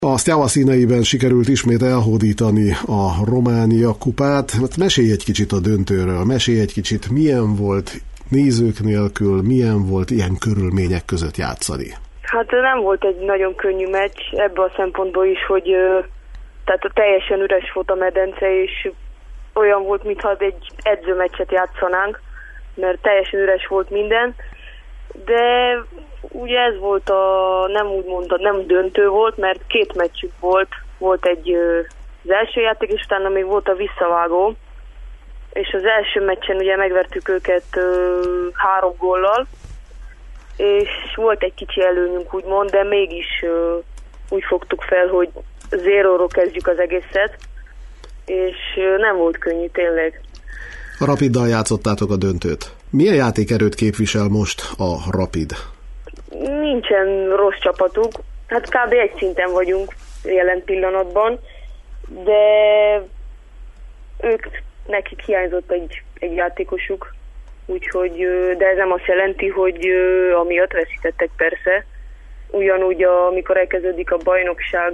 A Steaua színeiben sikerült ismét elhódítani a Románia kupát. Mesélj egy kicsit a döntőről, mesélj egy kicsit, milyen volt nézők nélkül, milyen volt ilyen körülmények között játszani. Hát nem volt egy nagyon könnyű meccs, ebből a szempontból is, hogy tehát teljesen üres volt a medence, és olyan volt, mintha egy edzőmeccset játszanánk, mert teljesen üres volt minden, de ugye ez volt nem döntő volt, mert két meccsük volt egy az első játék, és utána még volt a visszavágó, és az első meccsen ugye megvertük őket 3 góllal, és volt egy kicsi előnyünk úgymond, de mégis úgy fogtuk fel, hogy 0-ról kezdjük az egészet, és nem volt könnyű tényleg. A Rapiddal játszottátok a döntőt. Milyen játékerőt képvisel most a Rapid? Nincsen rossz csapatuk, hát kb. Egy szinten vagyunk jelen pillanatban, de nekik hiányzott egy játékosuk, úgyhogy, de ez nem azt jelenti, hogy amiatt veszítettek persze. Ugyanúgy, amikor elkezdődik a bajnokság,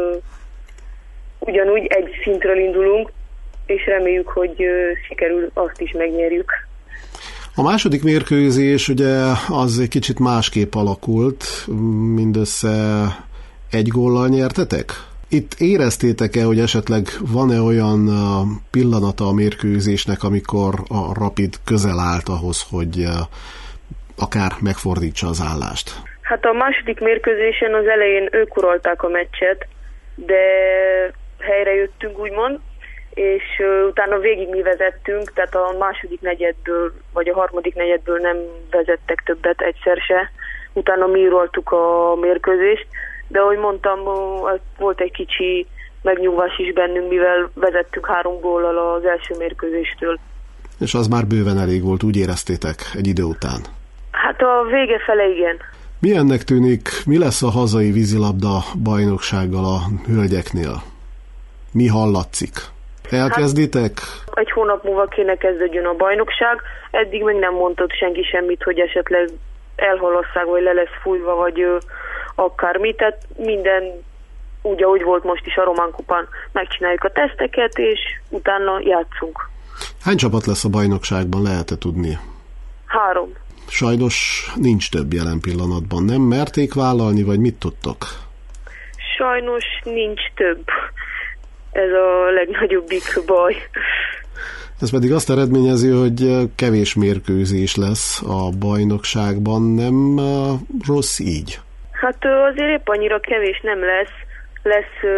ugyanúgy egy szintről indulunk, és reméljük, hogy sikerül azt is megnyerjük. A második mérkőzés ugye az egy kicsit másképp alakult, mindössze 1 góllal nyertetek? Itt éreztétek-e, hogy esetleg van-e olyan pillanata a mérkőzésnek, amikor a Rapid közel állt ahhoz, hogy akár megfordítsa az állást? Hát a második mérkőzésen az elején ők uralták a meccset, de helyre jöttünk úgymond, és utána végig mi vezettünk, tehát a második negyedből, vagy a harmadik negyedből nem vezettek többet egyszer se. Utána mi uraltuk a mérkőzést, de ahogy mondtam, volt egy kicsi megnyugvás is bennünk, mivel vezettünk 3 góllal az első mérkőzéstől. És az már bőven elég volt, úgy éreztétek egy idő után? Hát a vége fele igen. Milyennek tűnik, mi lesz a hazai vízilabda bajnoksággal a hölgyeknél? Mi hallatszik? Elkezditek? Hát, 1 hónap múlva kéne kezdődjön a bajnokság, eddig még nem mondott senki semmit, hogy esetleg elhalasszák, vagy le lesz fújva, vagy akármi, tehát minden úgy, ahogy volt most is a Román kupán. Megcsináljuk a teszteket, és utána játszunk. Hány csapat lesz a bajnokságban, lehet-e tudni? 3. Sajnos nincs több jelen pillanatban. Nem merték vállalni, vagy mit tudtok? Sajnos nincs több. Ez a legnagyobbik baj. Ez pedig azt eredményezi, hogy kevés mérkőzés lesz a bajnokságban. Nem rossz így? Hát azért épp annyira kevés nem lesz. Lesz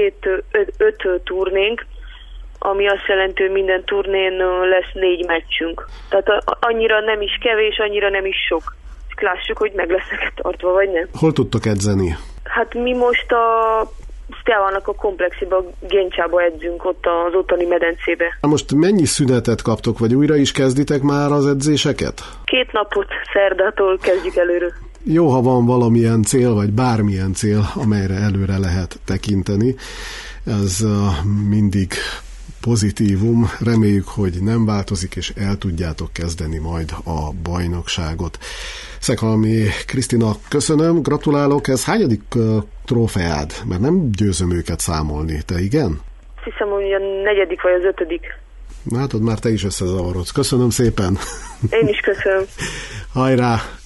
5 turnénk, ami azt jelenti, hogy minden turnén lesz 4 meccsünk. Tehát annyira nem is kevés, annyira nem is sok. Lássuk, hogy meg lesznek tartva, vagy nem. Hol tudtok edzeni? Hát mi most a Steaua-nak a komplexébe, Géncsába edzünk, ott az ottani medencébe. Most mennyi szünetet kaptok, vagy újra is kezditek már az edzéseket? 2 napot, szerdától kezdjük előre. Jó, ha van valamilyen cél, vagy bármilyen cél, amelyre előre lehet tekinteni. Ez mindig pozitívum. Reméljük, hogy nem változik, és el tudjátok kezdeni majd a bajnokságot. Szekhalmi Krisztina, köszönöm, gratulálok. Ez hányadik trófeád? Mert nem győzöm őket számolni. Te igen? Hiszem, hogy a 4. vagy az 5. Látod, már te is összezavarodsz. Köszönöm szépen. Én is köszönöm. Hajrá!